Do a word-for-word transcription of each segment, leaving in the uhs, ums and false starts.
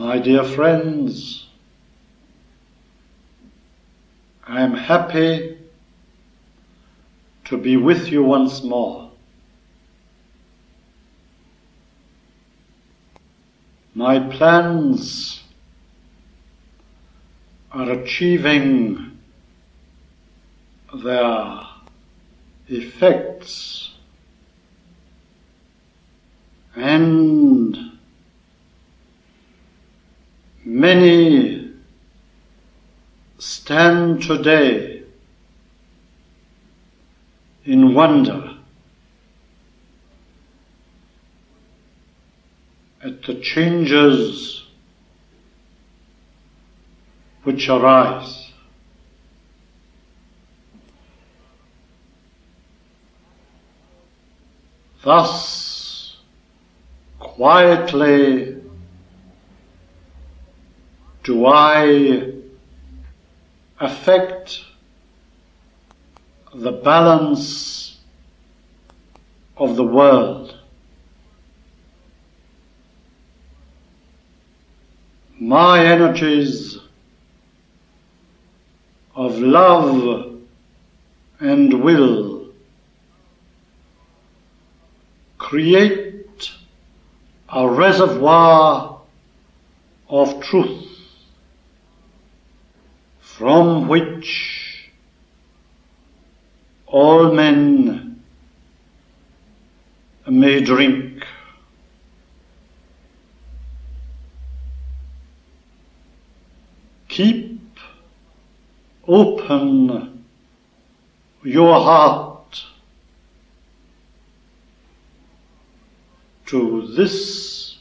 My dear friends, I am happy to be with you once more. My plans are achieving their effects, and many stand today in wonder at the changes which arise. Thus, quietly do I affect the balance of the world. My energies of love and will create a reservoir of truth from which all men may drink. Keep open your heart to this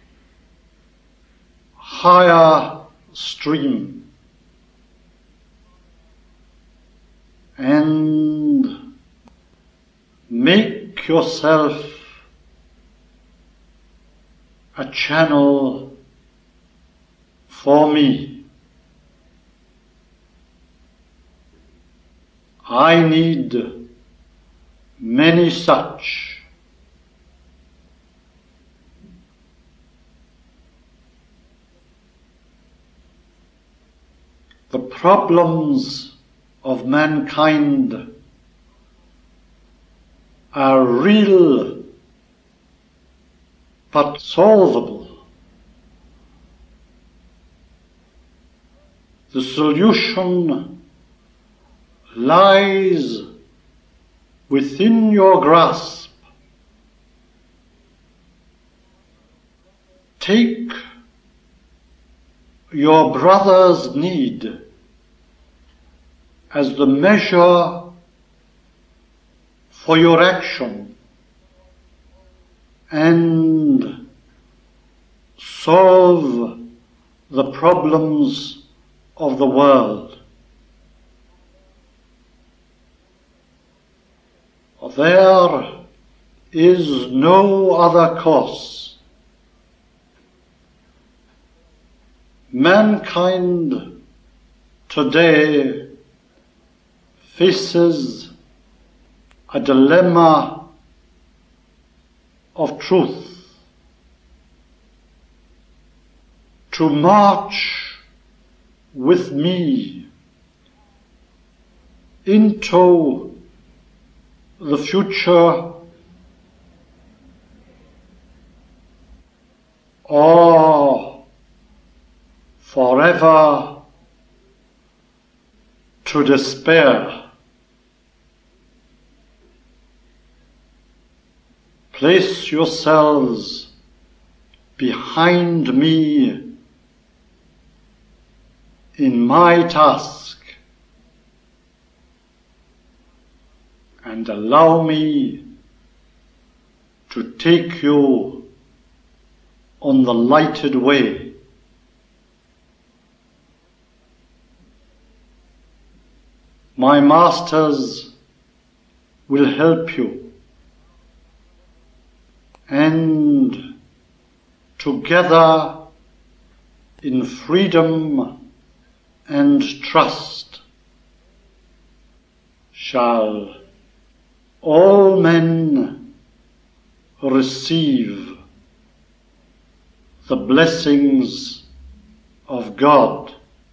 higher stream, and make yourself a channel for me. I need many such. The problems of mankind are real but solvable. The solution lies within your grasp. Take your brother's need as the measure for your action, and solve the problems of the world. There is no other course. Mankind today faces a dilemma of truth. To march with me into the future, or forever to despair. Place yourselves behind me in my task, and allow me to take you on the lighted way. My masters will help you, and together in freedom and trust shall all men receive the blessings of God.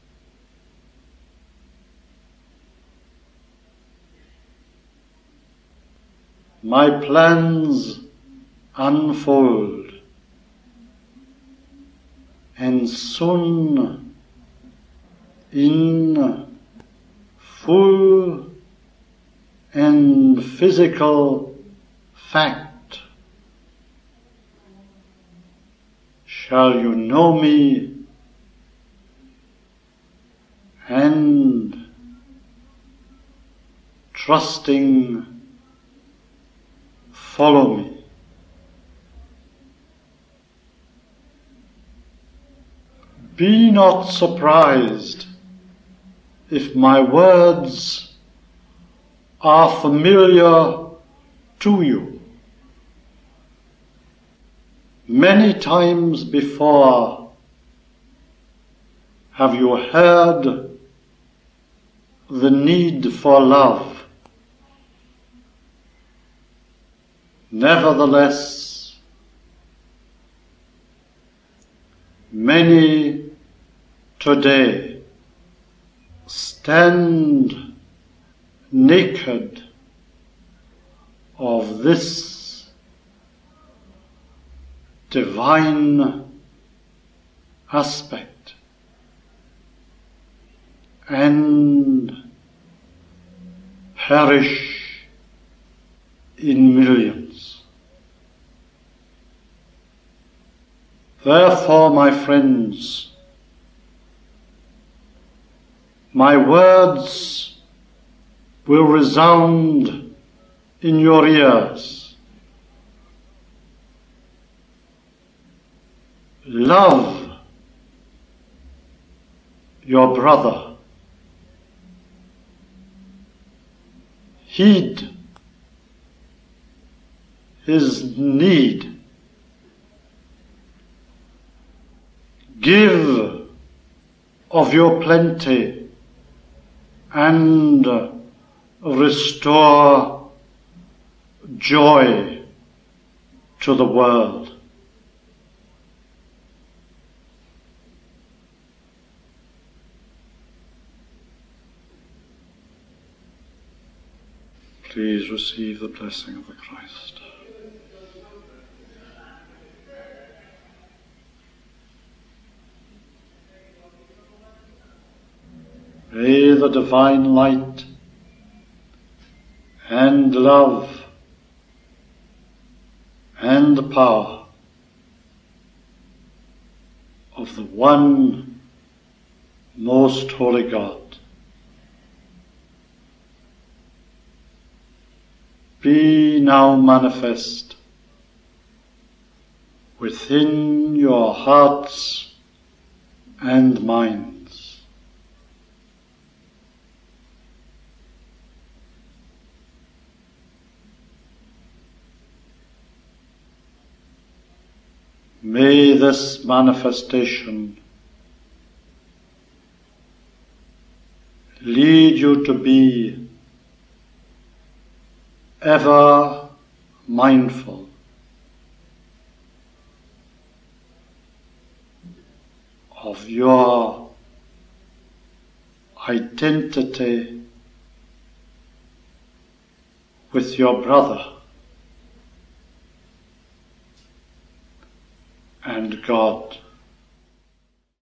My plans unfold, and soon, in full and physical fact, shall you know me and, trusting, follow me. Be not surprised if my words are familiar to you. Many times before have you heard the need for love. Nevertheless, many today stand naked of this divine aspect and perish in millions. Therefore, my friends, my words will resound in your ears. Love your brother. Heed his need. Give of your plenty and restore joy to the world. Please receive the blessing of the Christ. May the divine light and love and power of the one most holy God be now manifest within your hearts and minds. May this manifestation lead you to be ever mindful of your identity with your brother and God.